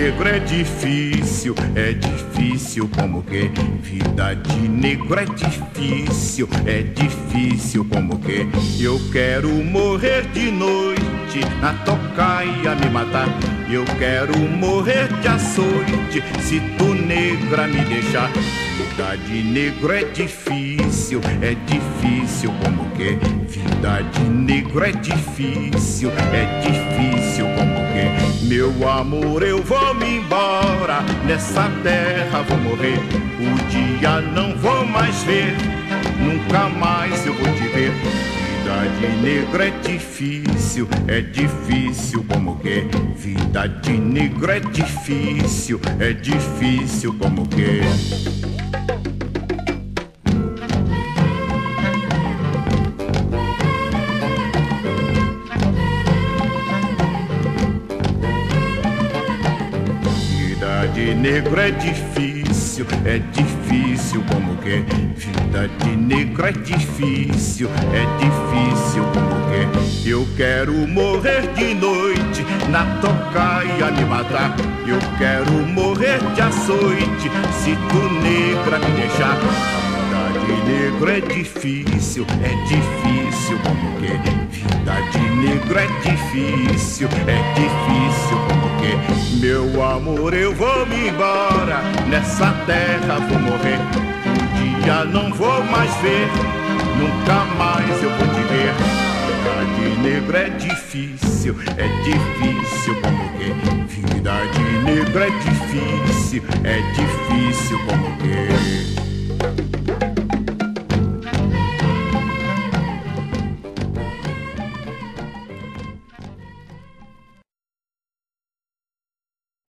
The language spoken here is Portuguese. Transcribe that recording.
negro é difícil como que vida de negro é difícil como que eu quero morrer de noite na tocaia me matar. Eu quero morrer de açoite se tu negra me deixar. Vida de negro é difícil como que vida de negro é difícil como que meu amor eu vou me embora, nessa terra vou morrer, o dia não vou mais ver, nunca mais eu vou te ver. Vida de negro é difícil como que vida de negro é difícil como que de negro é difícil como que vida de negro é difícil como que eu quero morrer de noite na tocaia me matar. Eu quero morrer de açoite se tu negra me deixar. Vida de negro é difícil como que vida de negro é difícil como que meu amor eu vou me embora, nessa terra vou morrer, um dia não vou mais ver, nunca mais eu vou te ver. Vida de negro é difícil como que vida de negro é difícil como